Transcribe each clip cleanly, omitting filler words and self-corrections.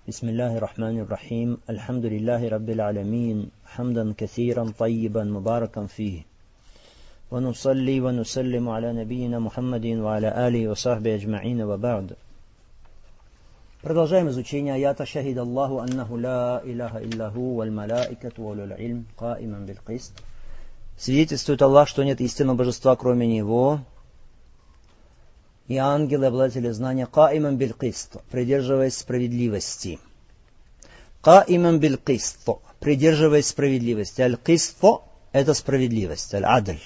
بسم الله الرحمن الرحيم الحمد لله رب العالمين حمدا كثيرا طيبا مباركا فيه ونصلي ونسلم على نبينا محمد وعلى آله وصحبه أجمعين وبعد. Продолжаем изучение аята «Шахид Аллаху аннаху ла илляха илляху валь малаикату валь ильм каиман биль кист». Свидетельствует Аллах, что нет истинного божества, кроме Него, и ангелы, обладатели знания, каиман биль кист, придерживаясь справедливости. Каиман биль кист, придерживаясь справедливости. Аль-кист – это справедливость, аль-адль.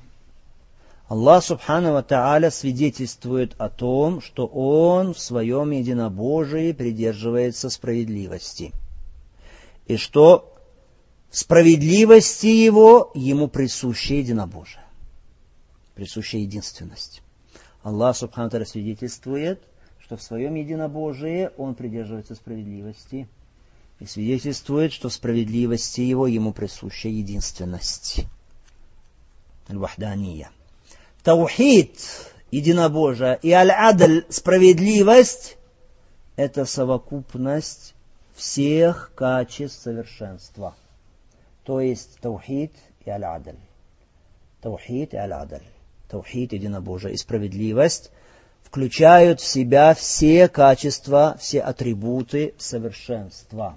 Аллах Субхану ва Тааля свидетельствует о том, что Он в Своем единобожии придерживается справедливости. И что в справедливости Его Ему присуща единобожие, присуща единственность. Аллах Субхану ва Тааля свидетельствует, что в Своем единобожии Он придерживается справедливости. И свидетельствует, что в справедливости Его Ему присуща единственность. Аль-Вахдания. Таухид, единобожие, и аль-адль, справедливость, это совокупность всех качеств совершенства. То есть таухид и аль-адль. Таухид и аль-адль. Таухид, единобожие, и справедливость включают в себя все качества, все атрибуты совершенства.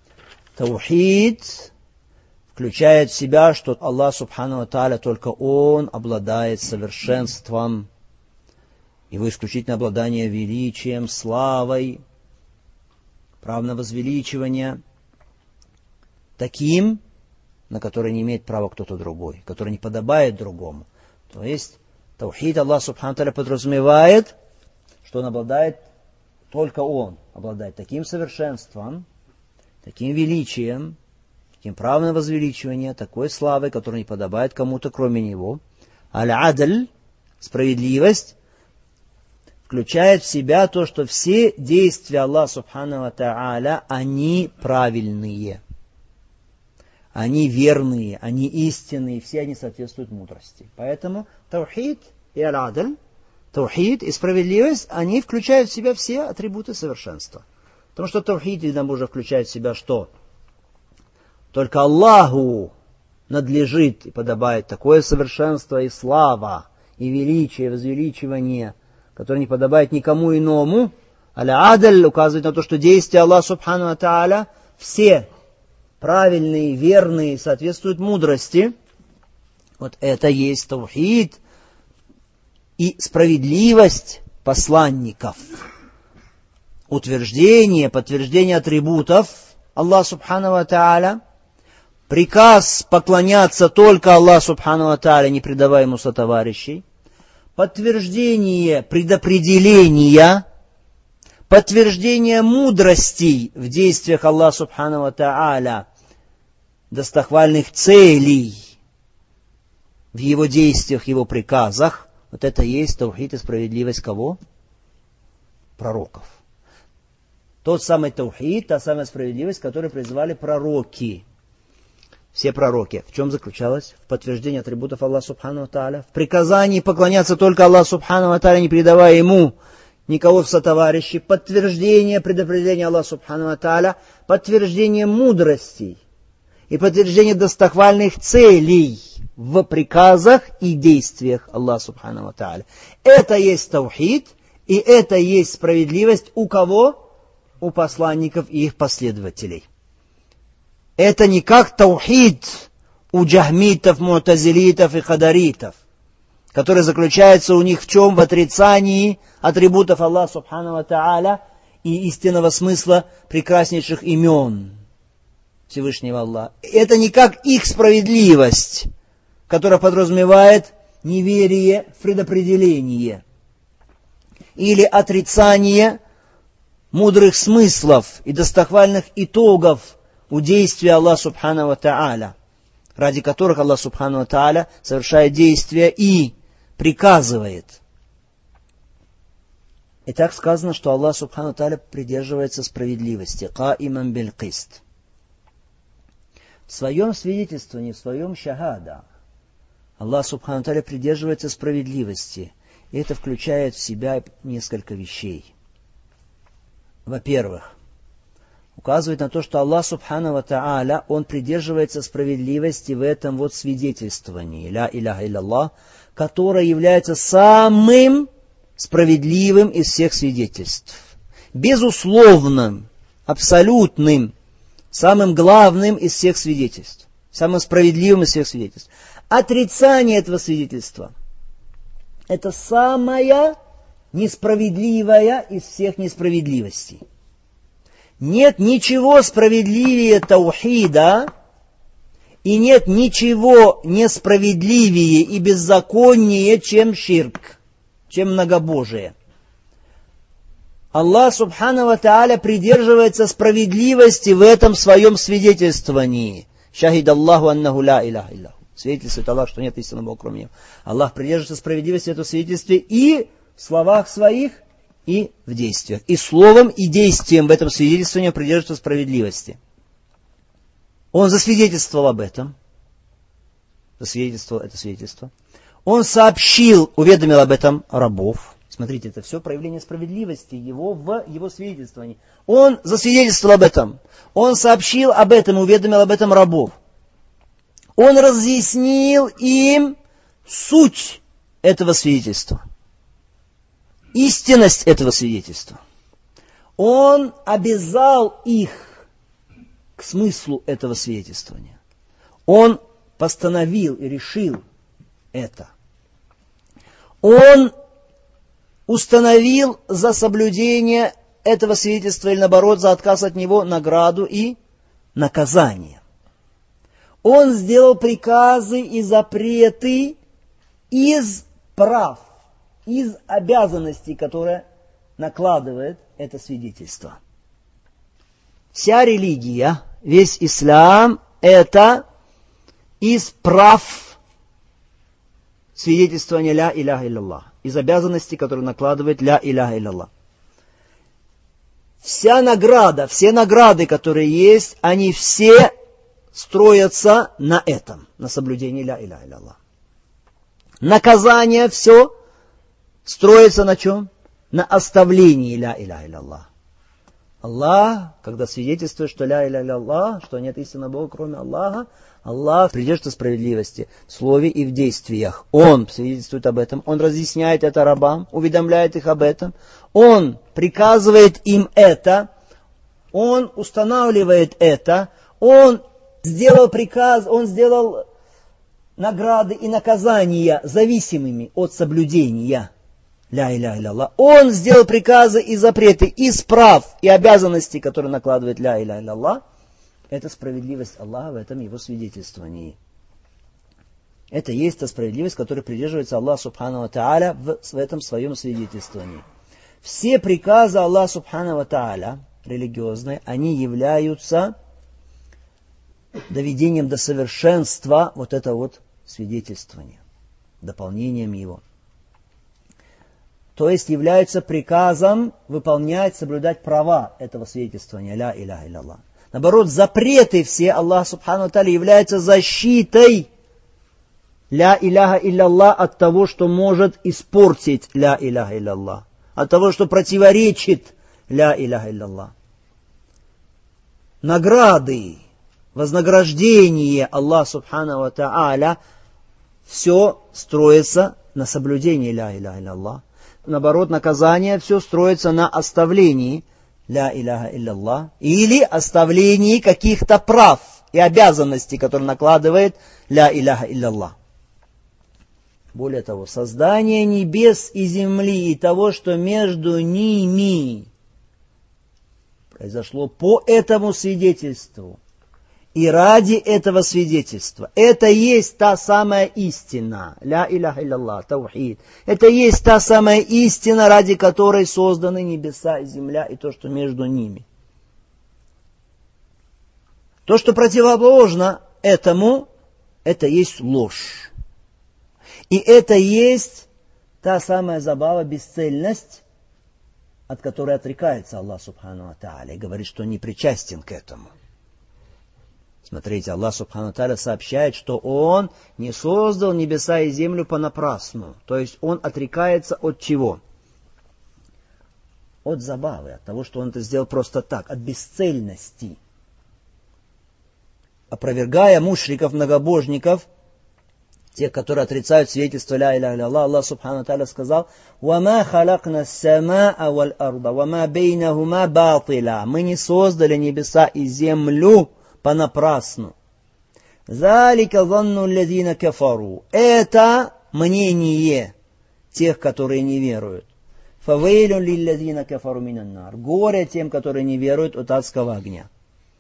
Таухид включает в себя, что Аллах Субхану ва Тааля, только Он обладает совершенством, Его исключительное обладание величием, славой, право на возвеличивание, таким, на который не имеет права кто-то другой, который не подобает другому. То есть таухид Аллах Субхану ва Тааля подразумевает, что Он обладает, только Он обладает таким совершенством, таким величием, таким правом на возвеличивание, такой славой, которая не подобает кому-то, кроме Него. Аль-адль, справедливость, включает в себя то, что все действия Аллаха Субхану ва Тааля, они правильные, они верные, они истинные, все они соответствуют мудрости. Поэтому таухид и аль-адль, таухид и справедливость, они включают в себя все атрибуты совершенства. Потому что таухид единобожие включает в себя что? Только Аллаху надлежит и подобает такое совершенство и слава, и величие, и возвеличивание, которое не подобает никому иному. Аль-адль указывает на то, что действия Аллаха Субхану ва Тааля все правильные, верные, соответствуют мудрости. Вот это есть таухид и справедливость посланников. Утверждение, подтверждение атрибутов Аллаха Субхану ва Тааля, приказ поклоняться только Аллаху Субхану ва Тааля, не предавая Ему сотоварищей, подтверждение предопределения, подтверждение мудростей в действиях Аллаха Субхану ва Тааля, достохвальных целей в Его действиях, Его приказах. Вот это есть таухид и справедливость кого? Пророков. Тот самый таухид, та самая справедливость, которую призвали пророки. Все пророки. В чем заключалась? В подтверждении атрибутов Аллаха Субхану ва Тааля. В приказании поклоняться только Аллаху Субхану ва Тааля, не передавая Ему никого в сотоварищи. Подтверждение предопределения Аллаха Субхану ва Тааля. Подтверждение мудростей. И подтверждение достохвальных целей в приказах и действиях Аллаха Субхану ва Тааля. Это есть таухид, и это есть справедливость у кого? У посланников и их последователей. Это не как таухид у джахмитов, му'тазилитов и хадаритов, который заключается у них в чем? В отрицании атрибутов Аллаха Субхану ва Тааля и истинного смысла прекраснейших имен Всевышнего Аллаха. Это не как их справедливость, которая подразумевает неверие в предопределение или отрицание мудрых смыслов и достохвальных итогов у действия Аллаха Субхану ва Тааля, ради которых Аллах Субхану ва Тааля совершает действия и приказывает. И так сказано, что Аллах Субхану ва Тааля придерживается справедливости. Каиман биль кист. В своем свидетельствовании, в своем шахада, Аллах Субхану ва Тааля придерживается справедливости. И это включает в себя несколько вещей. Во-первых, указывает на то, что Аллах Субхану ва Тааля, Он придерживается справедливости в этом вот свидетельствовании, ля иляха илляллах, которое является самым справедливым из всех свидетельств. Безусловным, абсолютным, самым главным из всех свидетельств, самым справедливым из всех свидетельств. Отрицание этого свидетельства – это самая несправедливая из всех несправедливостей. Нет ничего справедливее таухида, и нет ничего несправедливее и беззаконнее, чем ширк, чем многобожие. Аллах Субхану ва Тааля придерживается справедливости в этом своем свидетельствовании. Шахид Аллаху аннаху ла иляха илляху. Свидетельствует Аллах, что нет истинного Бога, кроме Него. Аллах придерживается справедливости в этом свидетельстве и в словах своих, и в действиях. И словом, и действием в этом свидетельствовании придерживается справедливости. Он засвидетельствовал об этом. Засвидетельствовал это свидетельство. Он сообщил, уведомил об этом рабов. Смотрите, это все проявление справедливости его в его свидетельствовании. Он засвидетельствовал об этом. Он сообщил об этом, уведомил об этом рабов. Он разъяснил им суть этого свидетельства. Истинность этого свидетельства. Он обязал их к смыслу этого свидетельствования. Он постановил и решил это. Он установил за соблюдение этого свидетельства или наоборот за отказ от него награду и наказание. Он сделал приказы и запреты из прав, из обязанностей, которые накладывает это свидетельство. Вся религия, весь ислам – это из прав свидетельствования ля иляха илляллах, из обязанностей, которые накладывает ля иляха илляллах. Вся награда, все награды, которые есть, они все строятся на этом, на соблюдении ля иляха илляллах. Наказание все строится на чем? На оставлении ля иляха илляллах. Аллах, когда свидетельствует, что ля иляха илляллах, что нет истинного Бога, кроме Аллаха, Аллах придерживается справедливости в слове и в действиях. Он свидетельствует об этом, Он разъясняет это рабам, уведомляет их об этом, Он приказывает им это, Он устанавливает это, Он сделал приказ, Он сделал награды и наказания зависимыми от соблюдения ля иляха илляллах. Он сделал приказы и запреты из прав и обязанностей, которые накладывает ля иляха илляллах. Это справедливость Аллаха в этом его свидетельствовании. Это есть та справедливость, которой придерживается Аллах Субхану ва Тааля в этом своем свидетельствовании. Все приказы Аллаха Субхану ва Тааля, религиозные, они являются доведением до совершенства вот это вот свидетельствование, дополнением его. То есть являются приказом выполнять, соблюдать права этого свидетельствования ля иляха илляллах. Наоборот, запреты все Аллах Субхану ва Тааля являются защитой ля иляха илляллах от того, что может испортить ля иляха илляллах, от того, что противоречит ля иляха илляллах. Награды, вознаграждение Аллах Субхану ва Тааля все строится на соблюдении ля иляха илляллах. Наоборот, наказание все строится на оставлении ля иляха илляллах или оставлении каких-то прав и обязанностей, которые накладывает ля иляха илляллах. Более того, создание небес и земли и того, что между ними произошло по этому свидетельству и ради этого свидетельства. Это есть та самая истина. Ля иляха илляллах, таухид. Это есть та самая истина, ради которой созданы небеса и земля и то, что между ними. То, что противоположно этому, это есть ложь. И это есть та самая забава, бесцельность, от которой отрекается Аллах Субхану ва Тааля и говорит, что не причастен к этому. Смотрите, Аллах Субхану ва Тааля сообщает, что Он не создал небеса и землю понапрасну. То есть Он отрекается от чего? от забавы, от того, что он это сделал просто так, от бесцельности. Опровергая мушриков, многобожников, тех, которые отрицают свидетельство ля иляха илля Аллах субхану тааля сказал: «Вама халакна самаа валь арда, вама бейнахума батила». Мы не создали небеса и землю понапрасну. «Залика занну лядина кафару». Это мнение тех, которые не веруют. «Фавейлюн лилладина кафару минан нар». Горе тем, которые не веруют, от адского огня.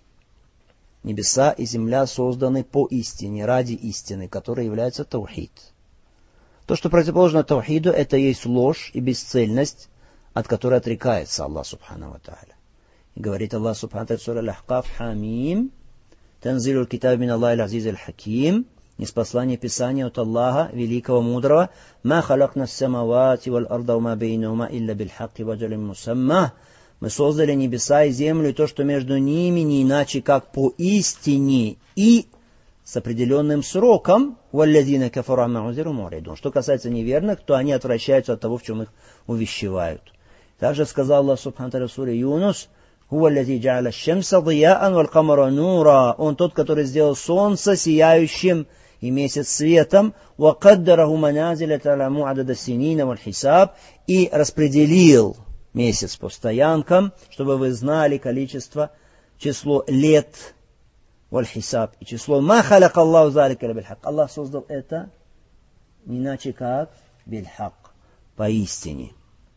Небеса и земля созданы по истине, ради истины, которая является таухид. То, что противоположно таухиду, это есть ложь и бесцельность, от которой отрекается Аллах субхану ва тааля. И говорит Аллах субхану ва тааля в суре Аль-Ахкаф: «Хамим, танзилу китаб мин Аллахи аль-азиз аль-хаким». Ниспослание Писания от Аллаха, великого, мудрого. «Ма халакна ас-самавати валь арда ва ма бейнахума илля биль-хакки ва аджалин мусамма». Мы создали небеса и землю, и то, что между ними, не иначе, как по истине и с определенным сроком. «Валлазина кафару амма унзиру му'ридун». Что касается неверных, то они отвращаются от того, в чем их увещевают. Также сказал Аллах субхану тааля в суре Юнус: «Хуаллази джа'аля аш-шамса дия'ан валь камара нура». Он тот, который сделал солнце сияющим и месяц светом. «Ва каддараху маназиля та'ламу адада синина валь хисаб». И распределил месяц по стоянкам, чтобы вы знали количество, число лет, валь-хисаб, и число ма халяк Аллаху залика ля биль-хак. Аллах создал это не иначе как биль-хак, поистине.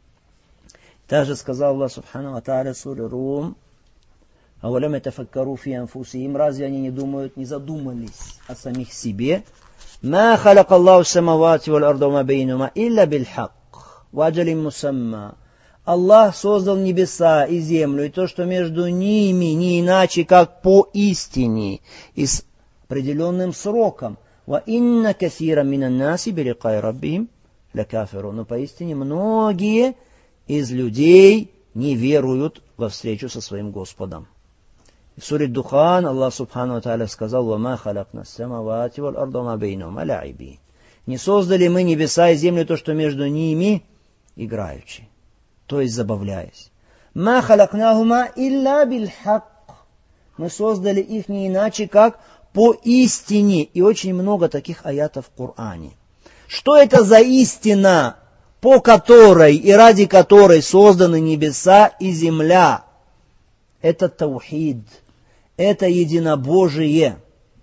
Также сказал Аллах субхану ва тааля в суре Рум: «Авалям ятафаккару фи анфусихим». Разве они не думают, не задумались о самих себе? «Ма халяк Аллаху самавати валь арда ва ма бейнахума илля биль-хак ва аджалин мусамма». Аллах создал небеса и землю, и то, что между ними, не иначе, как по истине, и с определенным сроком. «Ва инна касира минан наси биликай раббихим ля кафиру». Но поистине многие из людей не веруют во встречу со своим Господом. В суре Духан Аллах субхану ва тааля сказал: «Ва ма халакна ас-самавати валь арда ва ма бейнахума ла'ибин». Не создали мы небеса и землю, то, что между ними, играючи, то есть забавляясь. «Ма халакнахума илля биль-хак». Мы создали их не иначе, как по истине. И очень много таких аятов в Коране. Что это за истина, по которой и ради которой созданы небеса и земля? Это таухид, это единобожие,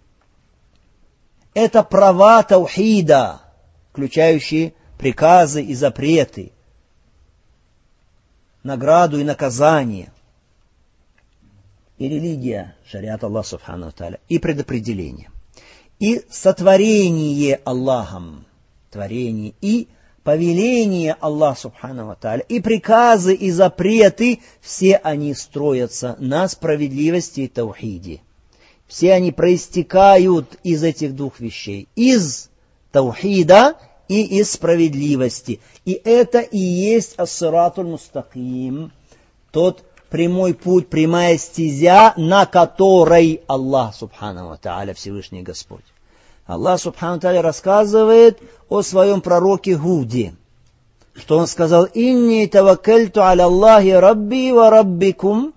это права таухида, включающие приказы и запреты, награду и наказание, и религия, шариат Аллах субхану ва тааля, и предопределение, и сотворение Аллахом, творение, и повеление Аллах субхану ва тааля, и приказы, и запреты, все они строятся на справедливости и таухиде. Все они проистекают из этих двух вещей, из таухида и из справедливости. И это и есть ас-сиратуль мустаким, тот прямой путь, прямая стезя, на которой Аллах субхану ва тааля, Всевышний Господь. Аллах субхану ва тааля рассказывает о своем пророке Гуде, что он сказал: «Инни таваккальту аля Аллахи рабби ва раббикум».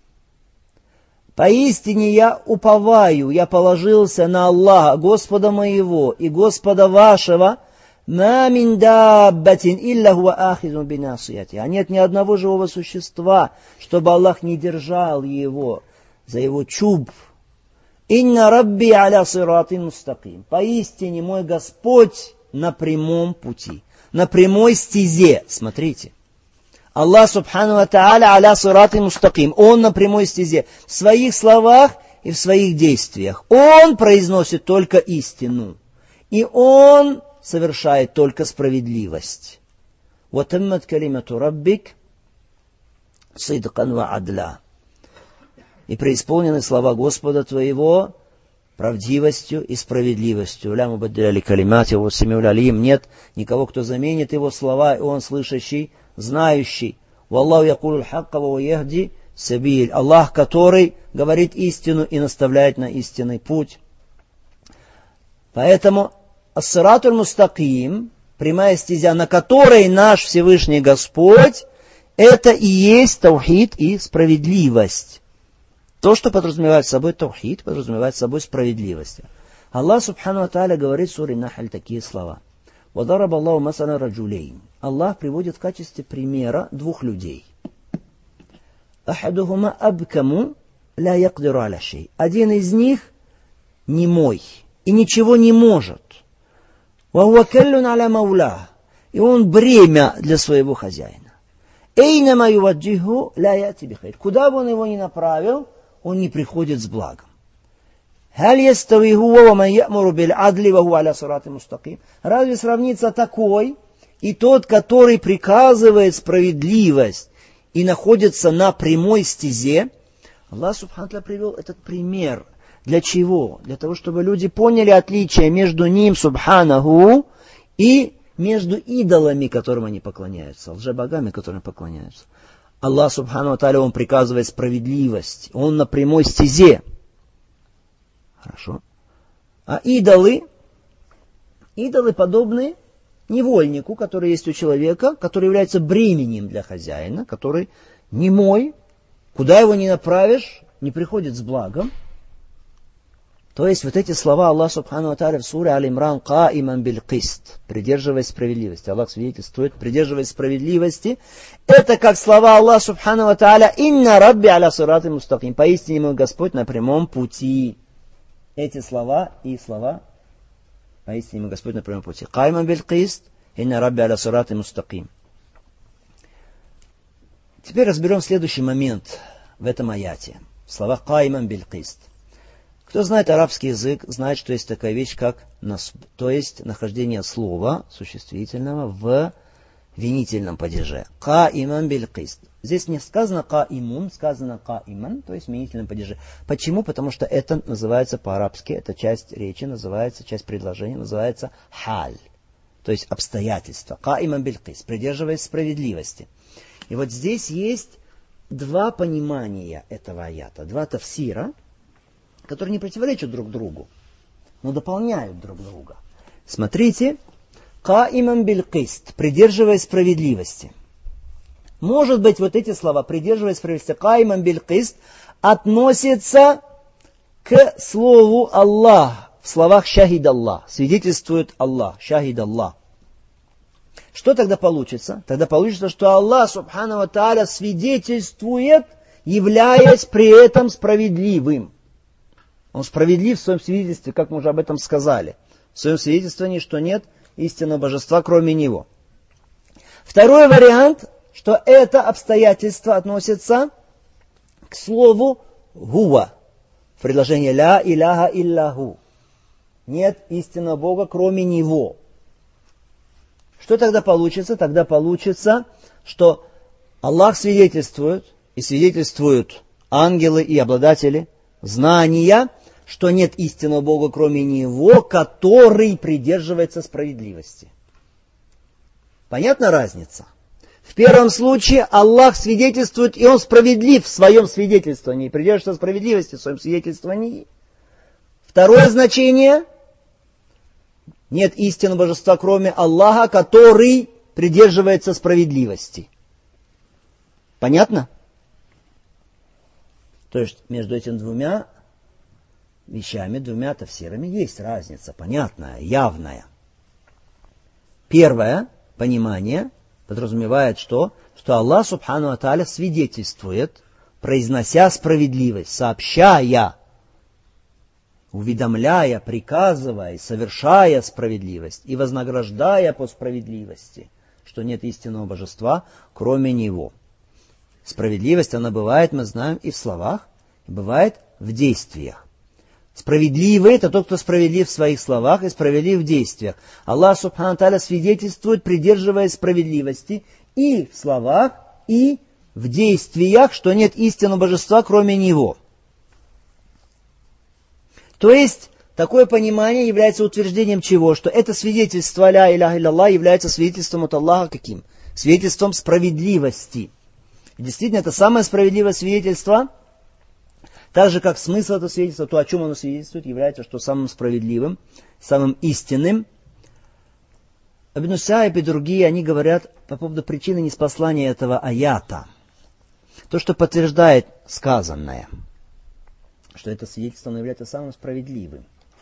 Поистине я уповаю, я положился на Аллаха, Господа моего и Господа вашего. «Ма мин даббатин илля хуа ахизун бинасияти». А нет ни одного живого существа, чтобы Аллах не держал его за его чуб. «Инна рабби аля сиратин мустаким». Поистине мой Господь на прямом пути, на прямой стезе. Смотрите. Аллах субхану ва тааля аля сиратин мустаким. Он на прямой стезе. В своих словах и в своих действиях. Он произносит только истину. И Он совершает только справедливость. وَتَمَّتْ كَلِمَةُ رَبِّكَ صِدْقًا وَعَدْلًا. И преисполнены слова Господа твоего правдивостью и справедливостью. «Ля мубаддиля ли калимати ва сами'ул алим». Нет никого, кто заменит его слова, и он слышащий, знающий. «Валлаху якулу л-хакка ва яхди сабиль». Аллах, который говорит истину и наставляет на истинный путь. Поэтому ас-сиратуль мустаким, прямая стезя, на которой наш Всевышний Господь, Это и есть таухид и справедливость. То, что подразумевает собой таухид, подразумевает собой справедливость. Аллах Субхану ва Тааля говорит в суре Нахль такие слова. وَضَرَبَ اللَّهُ مَثَلًا رَجُلَيْنِ. Аллах приводит в качестве примера двух людей. أَحَدُهُمَا أَبْكَمُ لَا يَقْدِرُ عَلَى شَيْءٍ. Один из них немой и ничего не может. وَهُوَ كَلٌّ عَلَى مَوْلَاهُ. И он бремя для своего хозяина. أَيْنَمَا يُوَجِّهُ لَا يَأْتِ بِخَيْرٍ. Куда бы он его ни направил, он не приходит с благом. هل يستوي هو ومن يأمر بالعدل وهو على صراط مستقيم. Разве сравнится такой и тот, который приказывает справедливость и находится на прямой стезе? Аллах Субхану ва Тааля привел этот пример. Для чего? Для того, чтобы люди поняли отличие между ним, Субханаху, и между идолами, которым они поклоняются, лжебогами, которым поклоняются. Аллах Субхану ва Тааля, Он приказывает справедливость. Он на прямой стезе. Хорошо. А идолы подобны невольнику, который есть у человека, который является бременем для хозяина, который немой, куда его ни направишь, не приходит с благом. То есть вот эти слова Аллах Субхану ва Тааля в суре Аль-Имран «Каиман биль-кист», придерживаясь справедливости. Аллах свидетельствует, придерживаясь справедливости. Это как слова Аллах Субхану ва Тааля «Инна рабби аля сирати мустаким». Поистине мой Господь на прямом пути. Эти слова и слова поистине мой Господь на прямом пути. «Каиман биль-кист, инна рабби аля сирати мустаким». Теперь разберем следующий момент в этом аяте. В словах «Каиман биль-кист». Кто знает арабский язык, знает, что есть такая вещь, как то есть нахождение слова существительного в винительном падеже. Каиман биль-кист. Здесь не сказано каимун, сказано каиман, то есть в винительном падеже. Почему? Потому что это называется по-арабски, эта часть речи называется, часть предложения называется халь, то есть обстоятельства. Каиман биль-кист, придерживаясь справедливости. И вот здесь есть два понимания этого аята, два тафсира, которые не противоречат друг другу, но дополняют друг друга. Смотрите, «Каиман биль-кист», придерживаясь справедливости. Может быть, вот эти слова, придерживаясь справедливости, «Каиман биль-кист», относятся к слову Аллах, в словах «Шахид Аллах», свидетельствует Аллах, «Шахид Аллах». Что тогда получится? Тогда получится, что Аллах, Субхану ва Тааля, свидетельствует, являясь при этом справедливым. Он справедлив в своем свидетельстве, как мы уже об этом сказали. В своем свидетельствовании, что нет истинного божества, кроме Него. Второй вариант, что это обстоятельство относится к слову «гуа». В предложении «ля иляха илляху». Нет истинного Бога, кроме Него. Что тогда получится? Тогда получится, что Аллах свидетельствует, и свидетельствуют ангелы и обладатели знания, что нет истинного Бога, кроме Него, который придерживается справедливости. Понятна разница? В первом случае Аллах свидетельствует, и Он справедлив в своем свидетельствовании, придерживается справедливости в своем свидетельствовании. Второе значение – нет истинного божества, кроме Аллаха, который придерживается справедливости. Понятно? То есть между этими двумя вещами, двумя тафсирами есть разница, понятная, явная. Первое понимание подразумевает что? Что Аллах Субхану ва Тааля свидетельствует, произнося справедливость, сообщая, уведомляя, приказывая, совершая справедливость и вознаграждая по справедливости, что нет истинного божества, кроме Него. Справедливость, она бывает, мы знаем, и в словах, и бывает в действиях. Справедливый – это тот, кто справедлив в своих словах и справедлив в действиях. Аллах Субхану ва Тааля свидетельствует, придерживаясь справедливости и в словах, и в действиях, что нет истинного божества, кроме Него. То есть, такое понимание является утверждением чего? Что это свидетельство «Ля иляха илlallah» является свидетельством от Аллаха каким? Свидетельством справедливости. И действительно, это самое справедливое свидетельство, так же, как смысл этого свидетельства, то, о чем оно свидетельствует, является что самым справедливым, самым истинным. Ибн Саиб и другие, они говорят по поводу причины ниспослания этого аята. То, что подтверждает сказанное, что это свидетельство является самым справедливым.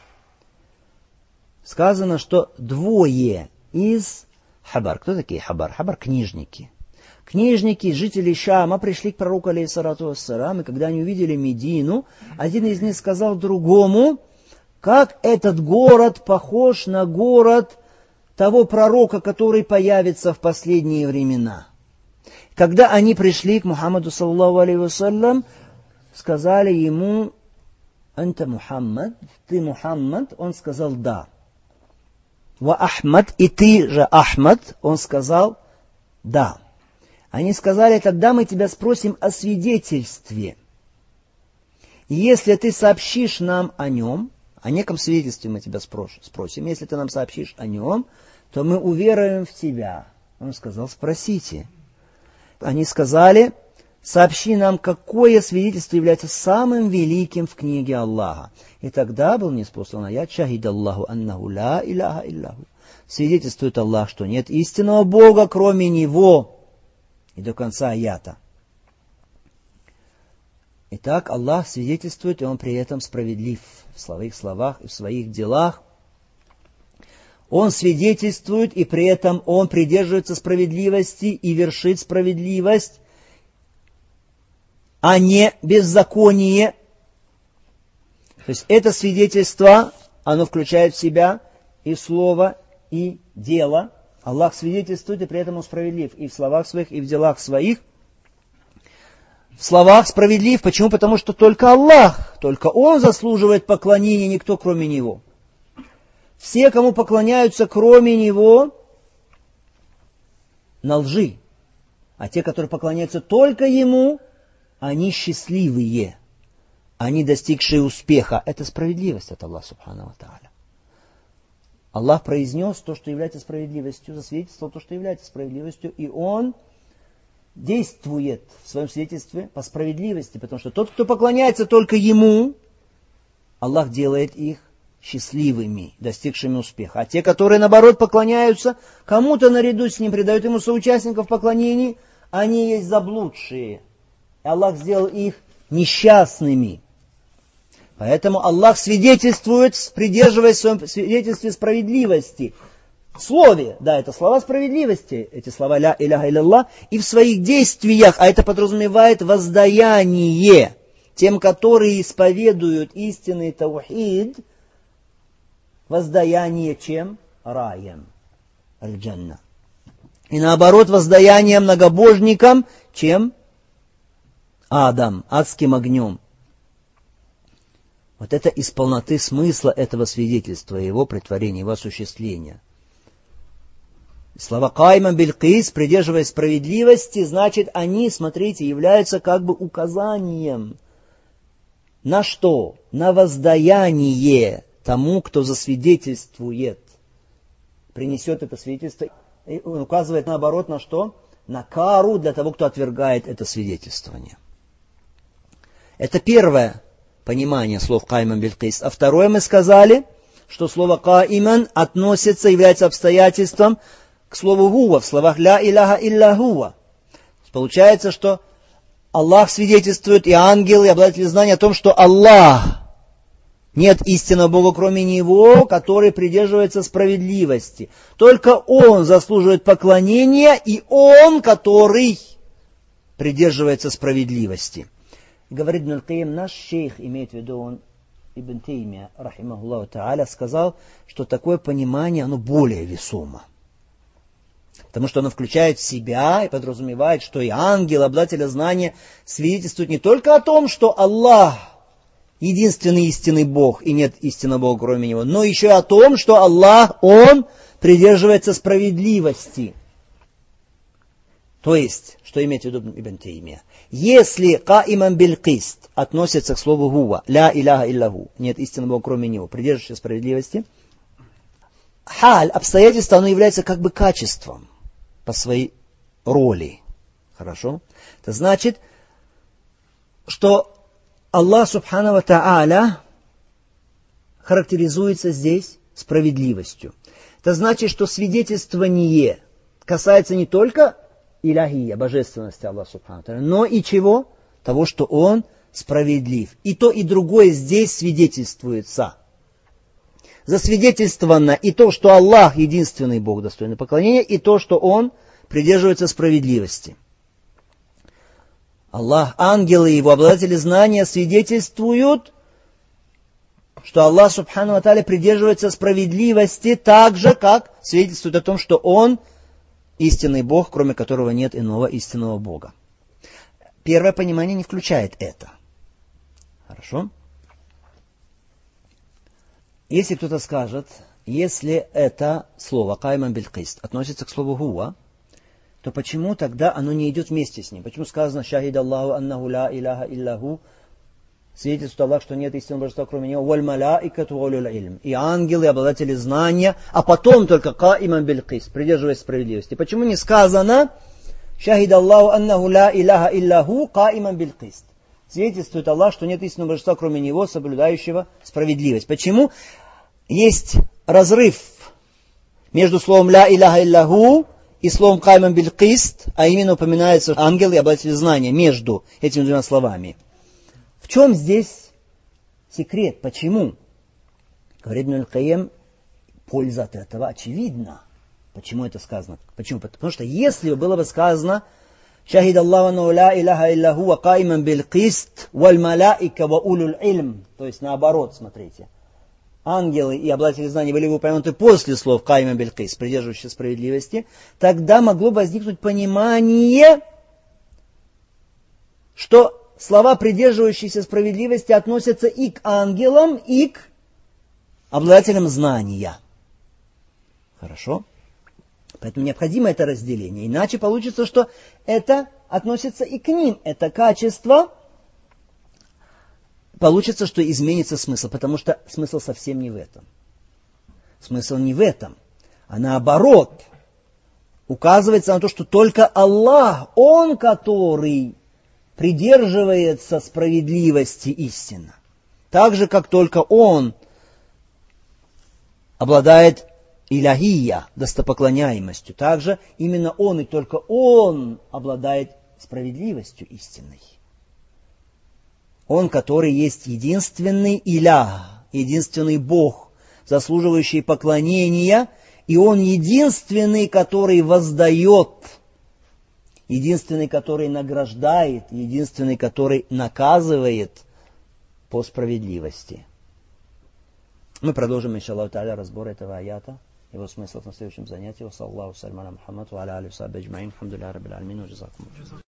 Сказано, что двое из хабар. Кто такие хабар? Хабар — книжники. Книжники, жители Шама, пришли к пророку, алейхиссалату вассалам, и когда они увидели Медину, один из них сказал другому: как этот город похож на город того пророка, который появится в последние времена. Когда они пришли к Мухаммаду, саллаллаху алейхи вассалям, сказали ему: «Анта Мухаммад, ты Мухаммад?» Он сказал: «Да». «Ва Ахмад, и ты же Ахмад?» Он сказал: «Да». Они сказали: «Тогда мы тебя спросим о свидетельстве. И если ты сообщишь нам о нем, о неком свидетельстве мы тебя спросим, если ты нам сообщишь о нем, то мы уверуем в тебя». Он сказал: «Спросите». Они сказали: «Сообщи нам, какое свидетельство является самым великим в книге Аллаха». И тогда был ниспослан аят: «Шахид Аллаху аннаху ла иляха илляху». Свидетельствует Аллах, что нет истинного Бога, кроме Него. И до конца аята. Итак, Аллах свидетельствует, и Он при этом справедлив в своих словах и в своих делах. Он свидетельствует, и при этом Он придерживается справедливости и вершит справедливость, а не беззаконие. То есть это свидетельство, оно включает в себя и слово, и дело. Аллах свидетельствует, и при этом Он справедлив и в словах своих, и в делах своих. В словах справедлив. Почему? Потому что только Аллах, только Он заслуживает поклонения, никто кроме Него. Все, кому поклоняются кроме Него, на лжи. А те, которые поклоняются только Ему, они счастливые. Они достигшие успеха. Это справедливость от Аллаха субхану ва тааля. Аллах произнес то, что является справедливостью, засвидетельствовал то, что является справедливостью, и Он действует в своем свидетельстве по справедливости, потому что тот, кто поклоняется только Ему, Аллах делает их счастливыми, достигшими успеха. А те, которые, наоборот, поклоняются кому-то наряду с Ним, придают Ему соучастников в поклонении, они есть заблудшие. И Аллах сделал их несчастными. Поэтому Аллах свидетельствует, придерживаясь в своем свидетельстве справедливости. В слове, да, это слова справедливости, эти слова ля иляха илlallah, и в своих действиях, а это подразумевает воздаяние тем, которые исповедуют истинный таухид, воздаяние чем? Раем, аль-джанна. И наоборот, воздаяние многобожникам чем? Адам, адским огнем. Вот это из полноты смысла этого свидетельства, его претворения, его осуществления. Слова «кайман биль-кис», придерживаясь справедливости, значит, они, смотрите, являются как бы указанием на что? На воздаяние тому, кто засвидетельствует, принесет это свидетельство. И он указывает наоборот на что? На кару для того, кто отвергает это свидетельствование. Это первое понимание слов «кайман биль-кис». А второе, мы сказали, что слово «кайман» относится, является обстоятельством к слову «гува» в словах «ля иляха илля гува». Получается, что Аллах свидетельствует, и ангелы, и обладатели знания о том, что Аллах, нет истинного Бога, кроме Него, который придерживается справедливости. Только Он заслуживает поклонения, и Он, который придерживается справедливости. Говорит Ибн аль-Кайим, наш шейх, имеет в виду он, Ибн Теймия, рахимахуллаху тааля, сказал, что такое понимание, оно более весомо. Потому что оно включает в себя и подразумевает, что и ангел, обладатель знания, свидетельствует не только о том, что Аллах единственный истинный Бог и нет истинного Бога кроме Него, но еще и о том, что Аллах, Он придерживается справедливости. То есть, что имеет в виду Ибн Теймия? Если каиман биль-кист относится к слову гува, ля иляха илляху, нет истинного Бога кроме Него, придерживающийся справедливости, халь, обстоятельство, оно является как бы качеством по своей роли. Хорошо? Это значит, что Аллах субхану ва тааля характеризуется здесь справедливостью. Это значит, что свидетельствование касается не только иляхия, божественности Аллаха Субхану ва Тааля, но и чего? Того, что Он справедлив. И то, и другое здесь свидетельствуется. Засвидетельствовано и то, что Аллах единственный Бог достойный поклонения, и то, что Он придерживается справедливости. Аллах, ангелы и Его обладатели знания свидетельствуют, что Аллах Субхану ва Тааля придерживается справедливости так же, как свидетельствует о том, что Он истинный Бог, кроме которого нет иного истинного Бога. Первое понимание не включает это. Хорошо? Если кто-то скажет, если это слово «кайман биль-кист» относится к слову «хуа», то почему тогда оно не идет вместе с ним? Почему сказано «шахид Аллаху аннаху ла иляха илляху», свидетельствует Аллах, что нет истинного божества, кроме Него, «валь малаикату улюл илм», и ангелы, обладатели знания, а потом только «кайман биль-кист», придерживаясь справедливости. Почему не сказано «шахид Аллаху аннаху ла иляха илляху кайман биль-кист»? Свидетельствует Аллах, что нет истинного божества, кроме Него, соблюдающего справедливость. Почему? Есть разрыв между словом «ля иляха илляху» и словом «кайман биль-кист», а именно упоминается ангелы и обладатели знания между этими двумя словами. В чем здесь секрет? Почему? Говорит Ибн аль-Кайим, польза от этого очевидна. Почему это сказано? Почему? Потому что если было бы сказано «Шахид Аллаху аннаху ла иляха илляху ва кайман биль-кист валь малаика ва улюл илм», то есть наоборот, смотрите. Ангелы и обладатели знаний были бы упомянуты после слов «кайман биль-кист», придерживающиеся справедливости, тогда могло возникнуть понимание, что слова, придерживающиеся справедливости, относятся и к ангелам, и к обладателям знания. Хорошо? Поэтому необходимо это разделение. Иначе получится, что это относится и к ним. Это качество. Получится, что изменится смысл, потому что смысл совсем не в этом. Смысл не в этом, а наоборот. Указывается на то, что только Аллах, Он, который придерживается справедливости истинно. Так же, как только Он обладает иляхия, достопоклоняемостью, также именно Он и только Он обладает справедливостью истинной. Он, который есть единственный илях, единственный Бог, заслуживающий поклонения, и Он единственный, который воздает, единственный, который награждает, единственный, который наказывает по справедливости. Мы продолжим, иншаллаху тааля, разбор этого аята, его смысл на следующем занятии. Саллаллаху салям аля Мухаммад ва аля алихи ва сахбихи аджмаин. Алхамдулиллахи раббил аламин.